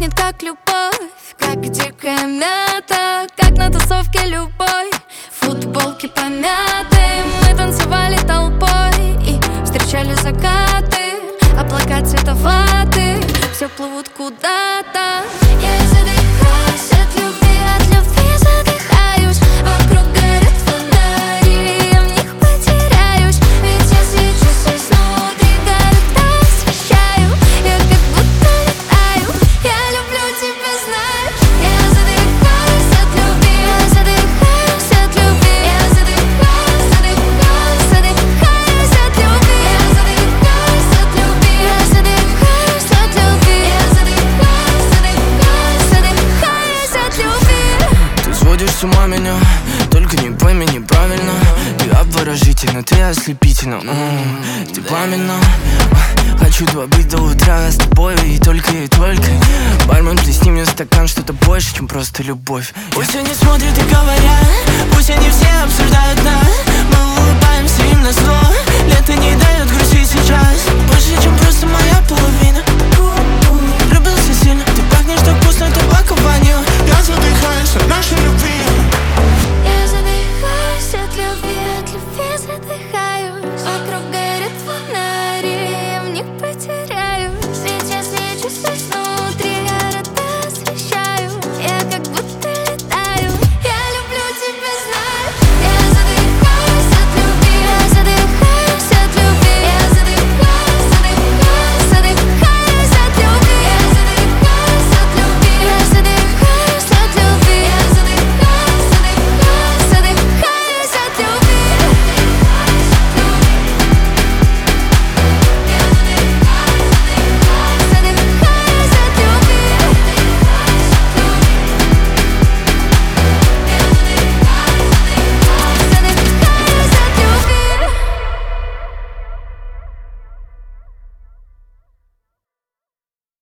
пахнет как любовь, как дикая мята, как на тусовке любой. Футболки помяты, мы танцевали толпой и встречали закаты, облака цвета ваты, все плывут куда-то. Я задыхаюсь от любви задыхаюсь. Вокруг горят фонари, я в них потеряюсь. Ведь я свечусь изнутри, когда освещаю. Я как будто летаю, я люблю тебя, знаешь. Я задыхаюсь от любви, я задыхаюсь от любви. Я задыхаюсь, задыхаюсь, задыхаюсь от любви. Я задыхаюсь от любви, я задыхаюсь от любви. Я задыхаюсь, задыхаюсь, задыхаюсь от любви. Ты сводишь с ума меня, только не пойми неправильно. Ты обворожительна, ты ослепительна, ты пламенно. Хочу быть до утра с тобой и только. Бармен, плесни мне стакан, что-то больше, чем просто любовь. Пусть они смотрят и говорят, пусть они все обсуждают нас. Мы улыбаемся им на зло, лето не дает грустить сейчас. Больше, чем просто моя